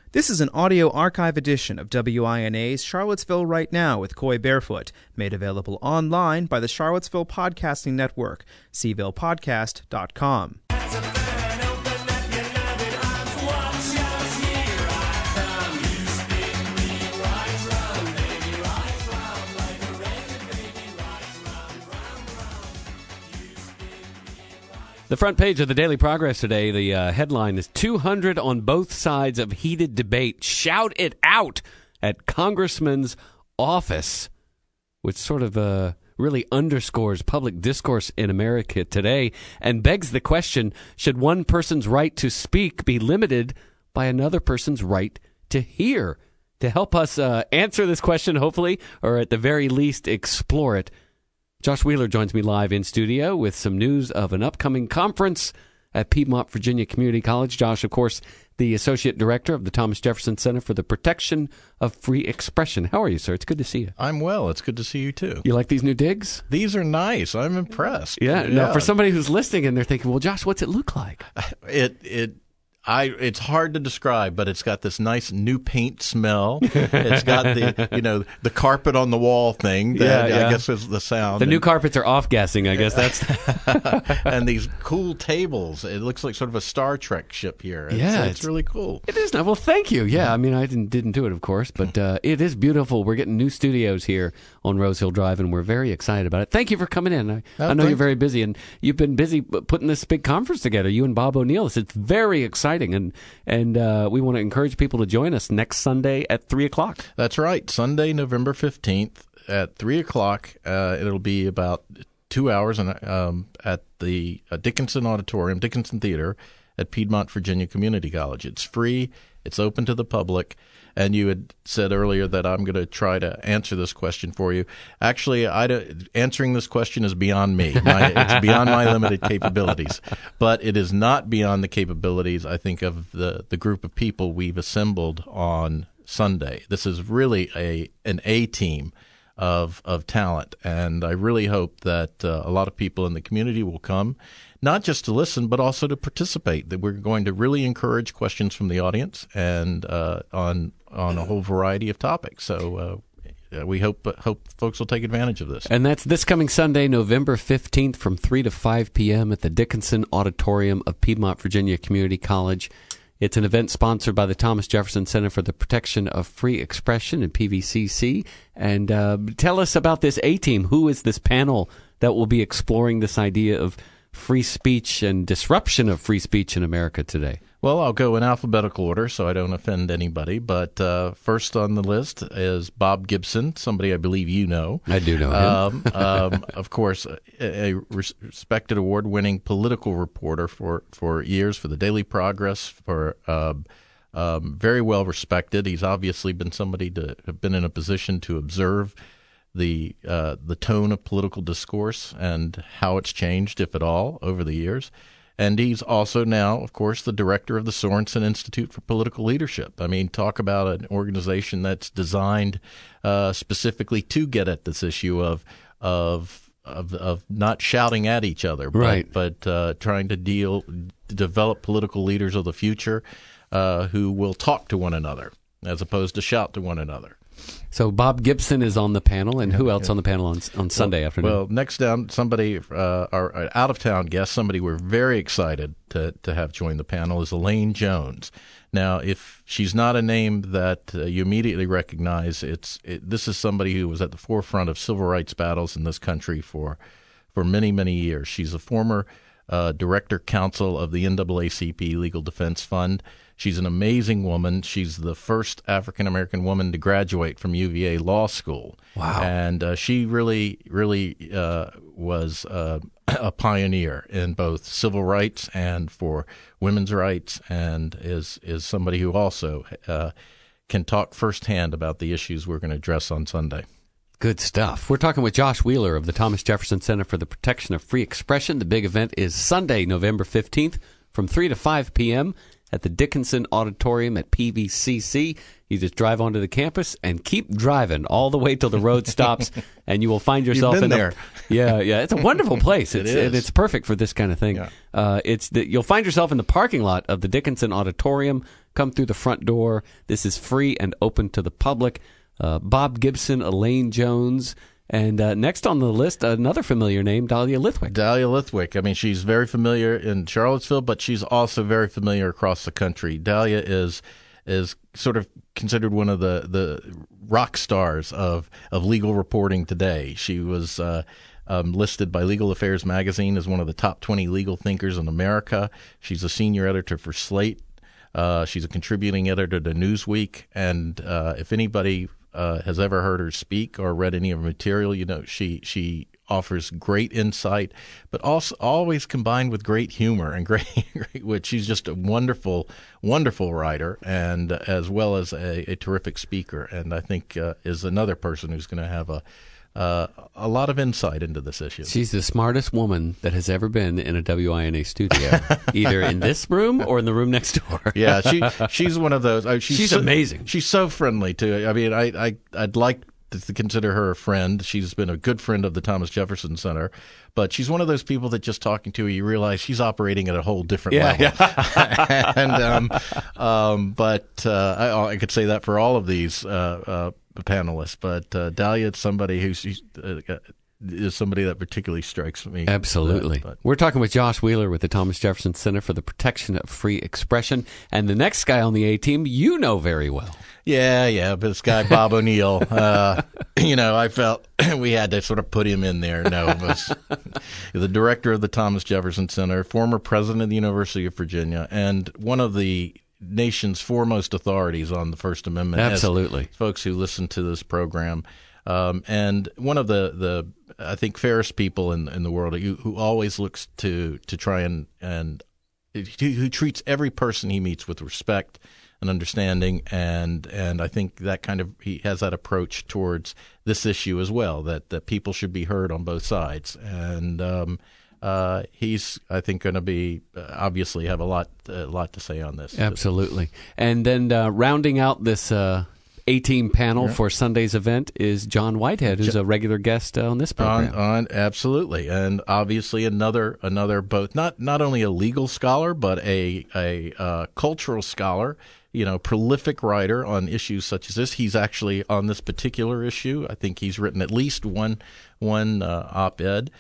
This is an audio archive edition of WINA's Charlottesville Right Now with Coy Barefoot, made available online by the Charlottesville Podcasting Network, cvillepodcast.com. The front page of the Daily Progress today, the headline is 200 on both sides of heated debate. Shout it out at Congressman's office, which sort of really underscores public discourse in America today and begs the question, should one person's right to speak be limited by another person's right to hear? To help us answer this question, hopefully, or at the very least explore it, Josh Wheeler joins me live in studio with some news of an upcoming conference at Piedmont Virginia Community College. Josh, of course, the Associate Director of the Thomas Jefferson Center for the Protection of Free Expression. How are you, sir? It's good to see you. I'm well. It's good to see you, too. You like these new digs? These are nice. I'm impressed. Yeah. No, for somebody who's listening and they're thinking, well, Josh, what's it look like? It's hard to describe, but it's got this nice new paint smell. It's got the carpet on the wall thing. That, I guess is the sound. The new carpets are off-gassing, I guess. That's and these cool tables. It looks like sort of a Star Trek ship here. It's really cool. It is. Well, thank you. Yeah, I mean, I didn't do it, of course, but it is beautiful. We're getting new studios here on Rose Hill Drive, and we're very excited about it. Thank you for coming in. I know you're very busy, and you've been busy putting this big conference together, you and Bob O'Neill. It's very exciting. And we want to encourage people to join us next Sunday at 3 o'clock. That's right. Sunday, November 15th at 3 o'clock. It'll be about 2 hours at the Dickinson Auditorium, Dickinson Theater at Piedmont Virginia Community College. It's free. It's open to the public. And you had said earlier that I'm going to try to answer this question for you. Actually, answering this question is beyond me. It's beyond my limited capabilities. But it is not beyond the capabilities, I think, of the group of people we've assembled on Sunday. This is really an A-team of talent. And I really hope that a lot of people in the community will come, not just to listen, but also to participate. That we're going to really encourage questions from the audience and on a whole variety of topics. So we hope folks will take advantage of this. And that's this coming Sunday, November 15th from 3 to 5 p.m. at the Dickinson Auditorium of Piedmont Virginia Community College. It's an event sponsored by the Thomas Jefferson Center for the Protection of Free Expression and PVCC. And tell us about this A-team. Who is this panel that will be exploring this idea of free speech and disruption of free speech in America today? Well, I'll go in alphabetical order so I don't offend anybody. But first on the list is Bob Gibson, somebody I believe you know. I do know him. Of course, a respected award-winning political reporter for years for the Daily Progress, for very well respected. He's obviously been somebody to have been in a position to observe the tone of political discourse and how it's changed, if at all, over the years. And he's also now, of course, the director of the Sorensen Institute for Political Leadership. I mean, talk about an organization that's designed specifically to get at this issue of not shouting at each other, but trying to develop political leaders of the future who will talk to one another as opposed to shout to one another. So Bob Gibson is on the panel, and who else on the panel on Sunday afternoon? Well, next down, somebody, our out-of-town guest, somebody we're very excited to have join the panel is Elaine Jones. Now, if she's not a name that you immediately recognize, this is somebody who was at the forefront of civil rights battles in this country for many, many years. She's a former director counsel of the NAACP Legal Defense Fund. She's an amazing woman. She's the first African-American woman to graduate from UVA Law School. Wow. And she really was a pioneer in both civil rights and for women's rights, and is somebody who also can talk firsthand about the issues we're going to address on Sunday. Good stuff. We're talking with Josh Wheeler of the Thomas Jefferson Center for the Protection of Free Expression. The big event is Sunday, November 15th from 3 to 5 p.m. at the Dickinson Auditorium at PVCC. You just drive onto the campus and keep driving all the way till the road stops, and you will find yourself You've been there. Yeah, it's a wonderful place. It's perfect for this kind of thing. Yeah. You'll find yourself in the parking lot of the Dickinson Auditorium. come through the front door. This is free and open to the public. Bob Gibson, Elaine Jones, and next on the list, another familiar name, Dahlia Lithwick. Dahlia Lithwick. I mean, she's very familiar in Charlottesville, but she's also very familiar across the country. Dahlia is sort of considered one of the rock stars of legal reporting today. She was listed by Legal Affairs magazine as one of the top 20 legal thinkers in America. She's a senior editor for Slate. She's a contributing editor to Newsweek. And if anybody has ever heard her speak or read any of her material, she offers great insight, but also always combined with great humor and great wit. She's just a wonderful, wonderful writer, and as well as a terrific speaker. And I think is another person who's going to have a lot of insight into this issue. She's the smartest woman that has ever been in a WINA studio, either in this room or in the room next door. Yeah, she's one of those. She's amazing. She's so friendly too. I mean, I'd like to consider her a friend. She's been a good friend of the Thomas Jefferson Center, but she's one of those people that just talking to her, you realize she's operating at a whole different level. Yeah. And I could say that for all of these panelists, but Dahlia is somebody is somebody that particularly strikes me. Absolutely. We're talking with Josh Wheeler with the Thomas Jefferson Center for the Protection of Free Expression, and the next guy on the A-team you know very well. Yeah, but this guy, Bob O'Neill, I felt we had to sort of put him in there. No, it was the director of the Thomas Jefferson Center, former president of the University of Virginia, and one of the nation's foremost authorities on the First Amendment. Absolutely. Folks who listen to this program. And one of the I think fairest people in the world who always looks to try and who treats every person he meets with respect and understanding, and I think that he has that approach towards this issue as well, that people should be heard on both sides, and he's, I think, going to be obviously have a lot to say on this. Absolutely. And then rounding out this A-team panel for Sunday's event is John Whitehead, who's a regular guest on this program. Absolutely, and obviously another both not only a legal scholar but a cultural scholar. Prolific writer on issues such as this. He's actually on this particular issue. I think he's written at least one op-ed.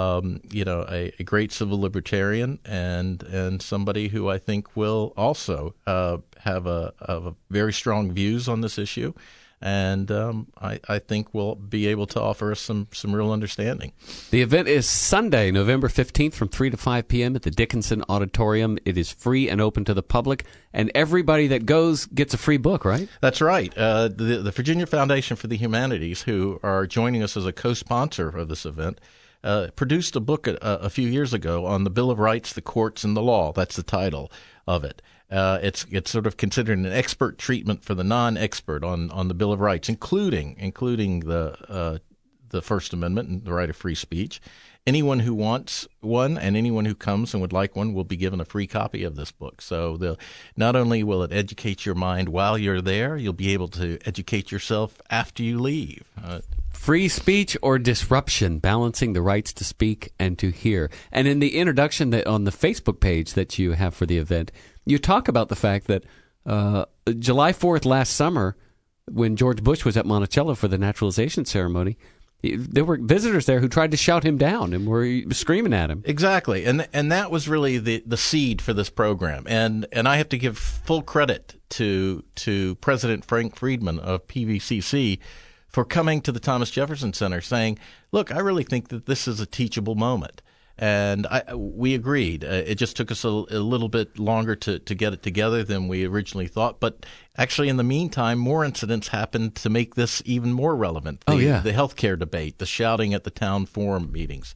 A great civil libertarian and somebody who I think will also have a very strong views on this issue, and I think will be able to offer us some real understanding. The event is Sunday, November 15th from 3 to 5 p.m. at the Dickinson Auditorium. It is free and open to the public, and everybody that goes gets a free book, right? That's right. The Virginia Foundation for the Humanities, who are joining us as a co-sponsor of this event, produced a book a few years ago on the Bill of Rights, the Courts, and the Law. That's the title of it. It's sort of considered an expert treatment for the non-expert on the Bill of Rights, including the First Amendment and the right of free speech. Anyone who wants one and anyone who comes and would like one will be given a free copy of this book. So not only will it educate your mind while you're there, you'll be able to educate yourself after you leave. Free speech or disruption, balancing the rights to speak and to hear. And in the introduction that on the Facebook page that you have for the event, you talk about the fact that July 4th last summer, when George Bush was at Monticello for the naturalization ceremony, there were visitors there who tried to shout him down and were screaming at him. Exactly, and that was really the seed for this program. And I have to give full credit to President Frank Friedman of PVCC for coming to the Thomas Jefferson Center saying, look, I really think that this is a teachable moment. And we agreed. It just took us a little bit longer to get it together than we originally thought. But actually, in the meantime, more incidents happened to make this even more relevant. The healthcare debate, the shouting at the town forum meetings.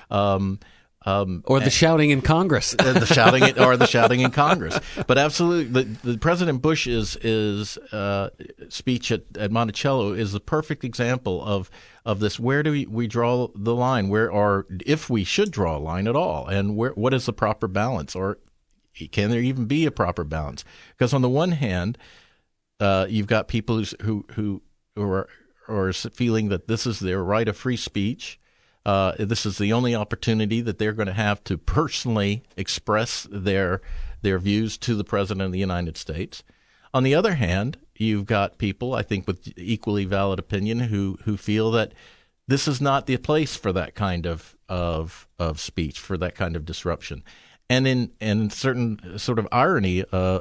Or the shouting in Congress. the shouting in Congress. But absolutely, the President Bush's speech at Monticello is the perfect example of this. Where do we draw the line? If we should draw a line at all, and what is the proper balance, or can there even be a proper balance? Because on the one hand, you've got people who are feeling that this is their right of free speech. This is the only opportunity that they're going to have to personally express their views to the President of the United States. On the other hand, you've got people, I think, with equally valid opinion who feel that this is not the place for that kind of speech, for that kind of disruption. And in certain sort of irony,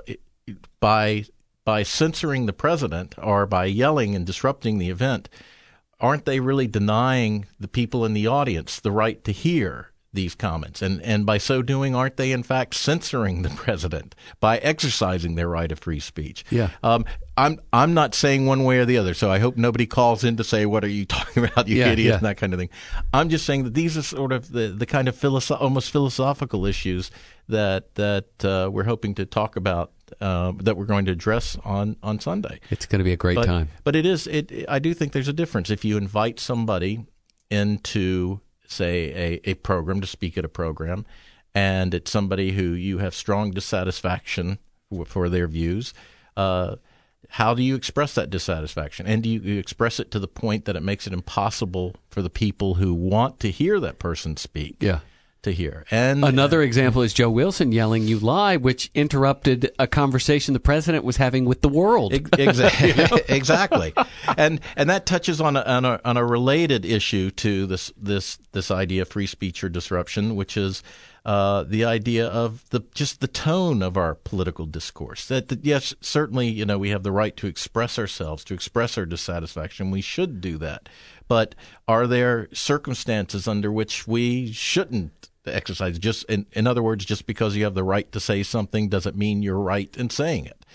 by censoring the president or by yelling and disrupting the event, aren't they really denying the people in the audience the right to hear these comments? And by so doing, aren't they in fact censoring the president by exercising their right of free speech? Yeah. I'm not saying one way or the other, so I hope nobody calls in to say, "What are you talking about, you idiot," and that kind of thing. I'm just saying that these are sort of the kind of almost philosophical issues that we're hoping to talk about, that we're going to address on Sunday. It's going to be a great time. But I do think there's a difference if you invite somebody into, say, a program to speak at a program, and it's somebody who you have strong dissatisfaction for their views. How do you express that dissatisfaction? And do you express it to the point that it makes it impossible for the people who want to hear that person speak to hear? And another example is Joe Wilson yelling, "You lie," which interrupted a conversation the president was having with the world. Exactly. Exactly. And that touches on a related issue to this idea of free speech or disruption, which is the idea of just the tone of our political discourse. That yes, certainly, we have the right to express ourselves, to express our dissatisfaction. We should do that. But are there circumstances under which we shouldn't exercise? Just in other words, just because you have the right to say something doesn't mean you're right in saying it.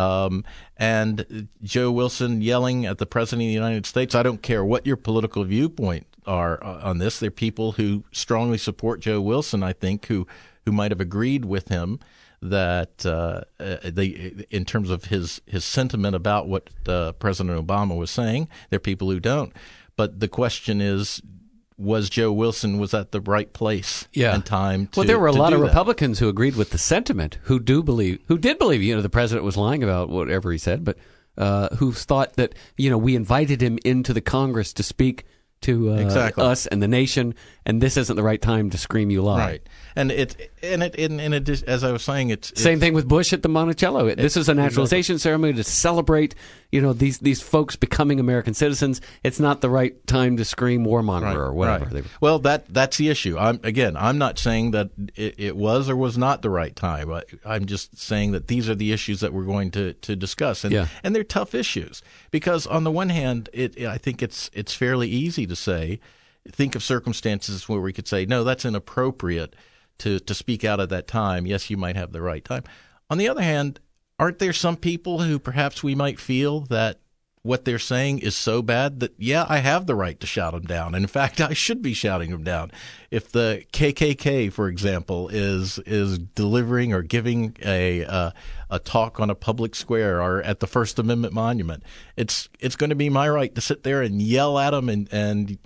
And Joe Wilson yelling at the president of the United States, I don't care what your political viewpoint are on this. There are people who strongly support Joe Wilson, I think, who might have agreed with him that in terms of his sentiment about what President Obama was saying. There are people who don't. But the question is, was Joe Wilson at the right place and time to do that? Well, there were a lot of Republicans who agreed with the sentiment, who did believe, the president was lying about whatever he said, but who thought that, we invited him into the Congress to speak to us and the nation, and this isn't the right time to scream "you lie." Right, and as I was saying, it's same thing with Bush at the Monticello. This is a naturalization ceremony to celebrate, these folks becoming American citizens. It's not the right time to scream warmonger or whatever. Right. Well, that's the issue. I'm not saying that it was or was not the right time. I'm just saying that these are the issues that we're going to discuss, and they're tough issues because on the one hand, I think it's fairly easy to think of circumstances where we could say, no, that's inappropriate to speak out at that time. Yes, you might have the right time. On the other hand, aren't there some people who perhaps we might feel that what they're saying is so bad that, I have the right to shout them down. And in fact, I should be shouting them down. If the KKK, for example, is delivering or giving a talk on a public square or at the First Amendment monument, it's going to be my right to sit there and yell at them and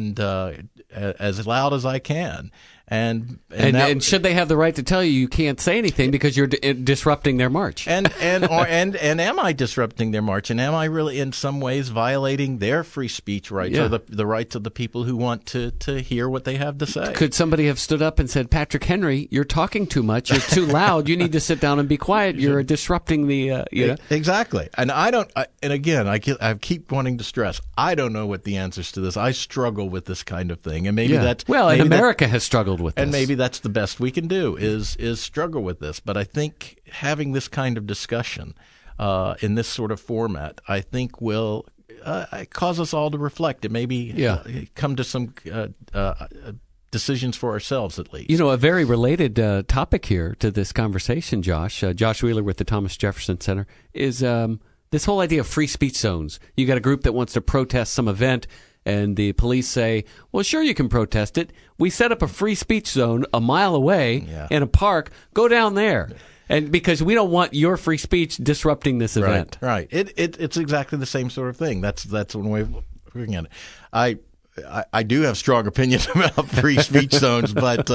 as loud as I can. And should they have the right to tell you can't say anything because you're disrupting their march? And am I disrupting their march? And am I really in some ways violating their free speech rights or the rights of the people who want to hear what they have to say? Could somebody have stood up and said, "Patrick Henry, you're talking too much. You're too loud. You need to sit down and be quiet. You're disrupting the." Exactly. And I don't. And again, I keep wanting to stress, I don't know what the answers to this. I struggle with this kind of thing, and maybe that's and America has struggled with this. And maybe that's the best we can do is struggle with this. But I think having this kind of discussion in this sort of format, I think will cause us all to reflect and maybe come to some decisions for ourselves at least. A very related topic here to this conversation, Josh Wheeler with the Thomas Jefferson Center, is this whole idea of free speech zones. You got a group that wants to protest some event, and the police say, well, sure, you can protest it. We set up a free speech zone a mile away in a park. Go down there. And because we don't want your free speech disrupting this event. Right. It's exactly the same sort of thing. That's one way of looking at it. I do have strong opinions about free speech zones, but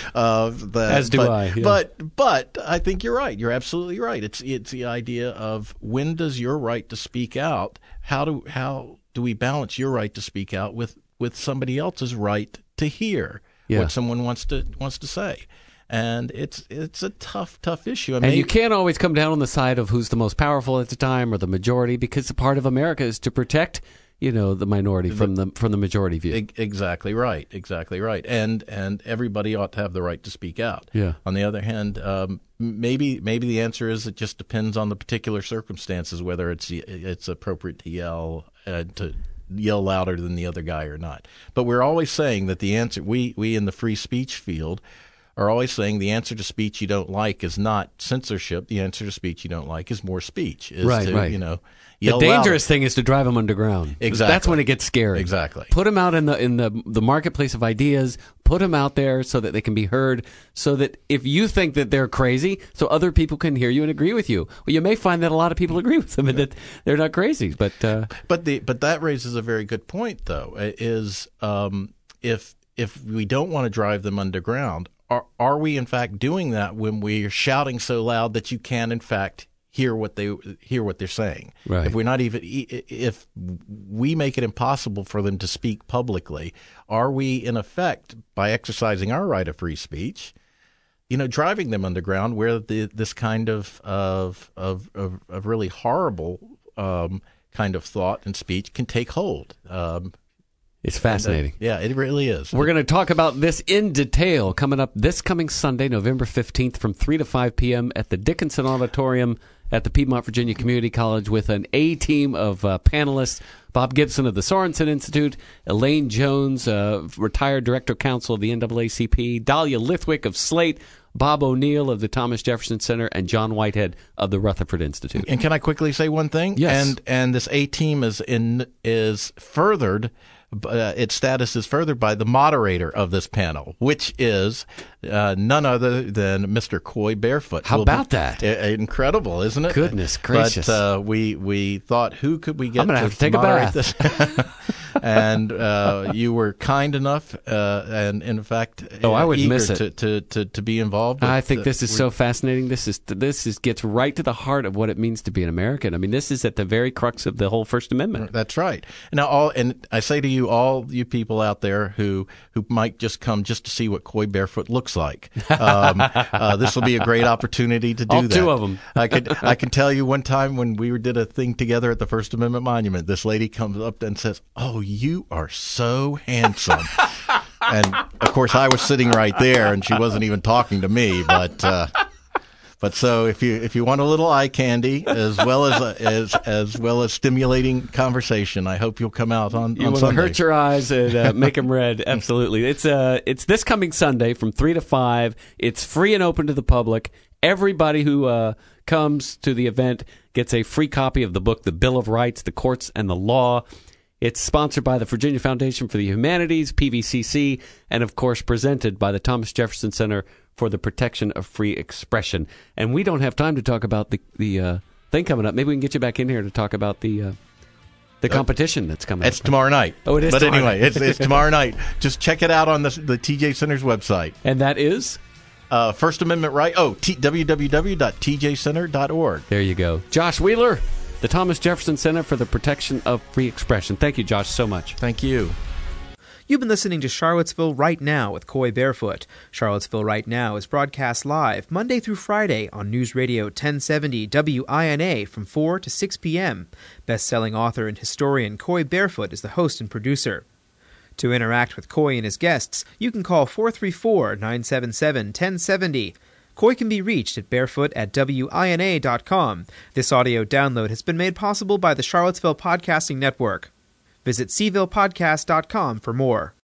as do I. Yeah. But I think you're right. You're absolutely right. It's the idea of when does your right to speak out? How do we balance your right to speak out with somebody else's right to hear what someone wants to say? And it's a tough issue. And you can't always come down on the side of who's the most powerful at the time or the majority, because the part of America is to protect, the minority from the majority view. Exactly right. And everybody ought to have the right to speak out. Yeah. On the other hand, maybe the answer is it just depends on the particular circumstances whether it's appropriate to yell louder than the other guy or not. But we're always saying that the answer we in the free speech field are always saying the answer to speech you don't like is not censorship. The answer to speech you don't like is more speech. Right. Yell the dangerous louder. thing is to drive them underground. Exactly. That's when it gets scary. Exactly. Put them out in the marketplace of ideas. Put them out there so that they can be heard. So that if you think that they're crazy, so other people can hear you and agree with you. Well, you may find that a lot of people agree with them and that they're not crazy. But that raises a very good point, though. Is if we don't want to drive them underground, are we in fact doing that when we are shouting so loud that you can in fact hear what they're saying? Right. If we make it impossible for them to speak publicly, are we in effect, by exercising our right of free speech, driving them underground where this kind of really horrible kind of thought and speech can take hold? It's fascinating. Yeah, it really is. We're going to talk about this in detail coming up this coming Sunday, November 15th from 3 to 5 p.m. at the Dickinson Auditorium at the Piedmont Virginia Community College with an A-team of panelists. Bob Gibson of the Sorensen Institute, Elaine Jones, retired Director Counsel of the NAACP, Dahlia Lithwick of Slate, Bob O'Neill of the Thomas Jefferson Center, and John Whitehead of the Rutherford Institute. And can I quickly say one thing? Yes. And this A-team is furthered. Its status is furthered by the moderator of this panel, which is none other than Mr. Coy Barefoot. How about that? Incredible, isn't it? Goodness gracious! But we thought, who could we get? I'm going to have to take a bath. This? And you were kind enough, and in fact, I would eager miss it to be involved. I think this is so fascinating. This gets right to the heart of what it means to be an American. I mean, this is at the very crux of the whole First Amendment. That's right. Now, and I say to you, all you people out there who might just come just to see what Coy Barefoot looks like, this will be a great opportunity to do all that. Two of them. I can tell you one time when we did a thing together at the First Amendment Monument, this lady comes up and says, "Oh, you are so handsome." And of course, I was sitting right there, and she wasn't even talking to me. But so if you want a little eye candy as well as stimulating conversation, I hope you'll come out on You want Sunday. to hurt your eyes and make them red. Absolutely. It's this coming Sunday from 3 to 5. It's free and open to the public. Everybody who comes to the event gets a free copy of the book, The Bill of Rights, The Courts and the Law. It's sponsored by the Virginia Foundation for the Humanities, PVCC, and, of course, presented by the Thomas Jefferson Center for the Protection of Free Expression. And we don't have time to talk about the thing coming up. Maybe we can get you back in here to talk about the competition that's coming up. It's tomorrow night. Oh, it is But tomorrow anyway, night. it's tomorrow night. Just check it out on the TJ Center's website. And that is? First Amendment right. www.tjcenter.org. There you go. Josh Wheeler, the Thomas Jefferson Center for the Protection of Free Expression. Thank you, Josh, so much. Thank you. You've been listening to Charlottesville Right Now with Coy Barefoot. Charlottesville Right Now is broadcast live Monday through Friday on News Radio 1070 WINA from 4 to 6 p.m. Best-selling author and historian Coy Barefoot is the host and producer. To interact with Coy and his guests, you can call 434-977-1070. Coy can be reached at barefoot@wina.com. This audio download has been made possible by the Charlottesville Podcasting Network. Visit cvillepodcast.com for more.